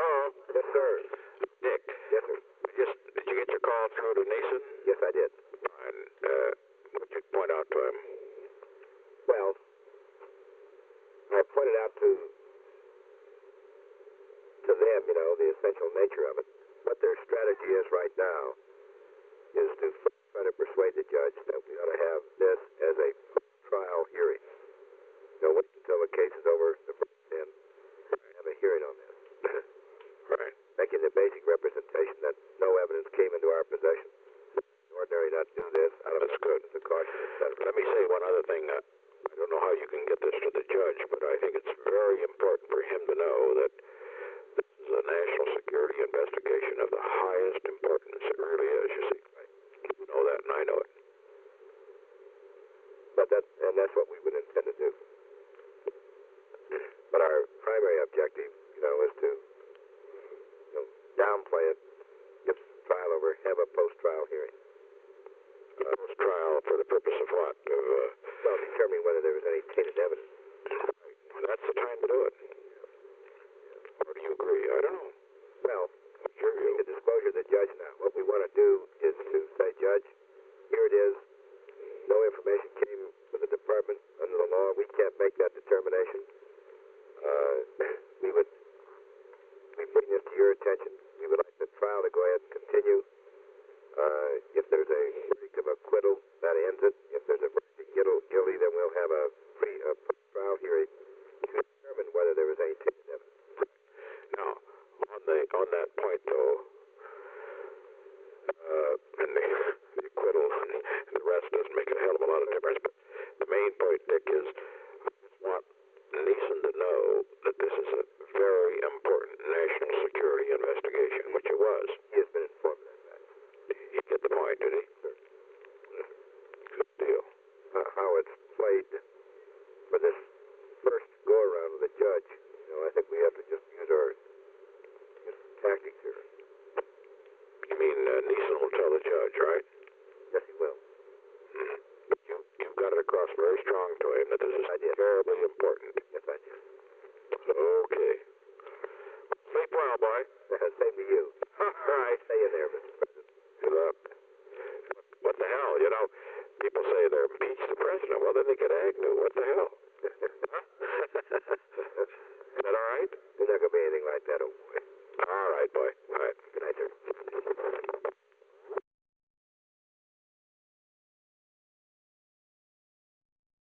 Hello? Yes, sir. Dick. Yes, sir. Did you get your call through to Neeson? Yes, I did. And, what'd you point out to him? Well, I pointed out to them, the essential nature of it. What their strategy is right now is to try to persuade the judge that we ought to have this as a trial hearing. Wait until the case is over and have a hearing on this. Right. Making the basic representation that no evidence came into our possession. Ordinary not do this out of That's good. the caution, etc. Let me say one other thing. I don't know how you can get this to the judge, but I think it's very important for him to know that this is a national security investigation of the highest importance. It really is, you see. You know that, and I know it. But that's what we would intend to do. But our primary objective, is to downplay it, get the trial over, have a post-trial hearing. Post-trial for the purpose of what? Well, determine whether there was any tainted evidence. Right. Well, that's the time to do it. Or do you agree? I don't know. Well, What's your view? the disclosure to the judge now. What we want to do is to say, Judge, here it is. No information came to the department under the law. We can't make that determination. We bring this to your attention. We would like the trial to go ahead and continue. If there's a verdict of acquittal, that ends it. If there's a verdict of guilty, then we'll have a trial hearing to determine whether there was any tainted evidence. Now, on that point, though, and the acquittal and the rest doesn't make a hell of a lot of difference, but the main point, Dick, is I just want Neeson to know that this is a very important national security investigation, which it was. He has been informed of that. You get the point, did he? Sure. Good deal. How it's played for this first go-around with the judge, I think we have to just use our tactics here. You mean Neeson will tell the judge, right? Yes, he will. But you've got it across very strong to him that this is terribly important.